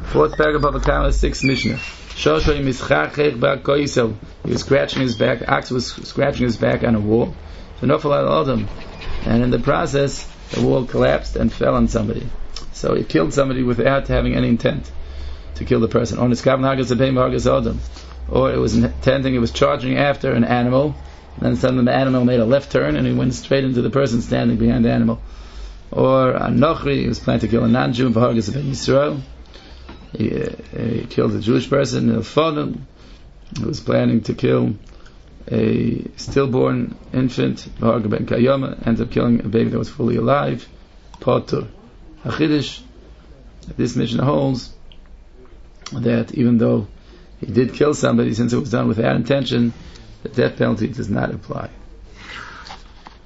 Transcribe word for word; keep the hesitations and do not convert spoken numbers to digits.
Fourth paragraph of Akama, sixth Mishnah. Shoshay mischachech ba'koisel. He was scratching his back. Ox was scratching his back on a wall. So nofal al adam, and in the process, the wall collapsed and fell on somebody. So he killed somebody without having any intent to kill the person. Or it was intending, it was charging after an animal, and then suddenly the animal made a left turn and he went straight into the person standing behind the animal. Or a nochri, he was planning to kill a non-Jew, Yisrael. He, uh, he killed a Jewish person. Ilfadam, he was planning to kill a stillborn infant, ben Kayoma, ended up killing a baby that was fully alive. Potur. Hachidish, this Mishnah holds that even though he did kill somebody, since it was done without intention, the death penalty does not apply.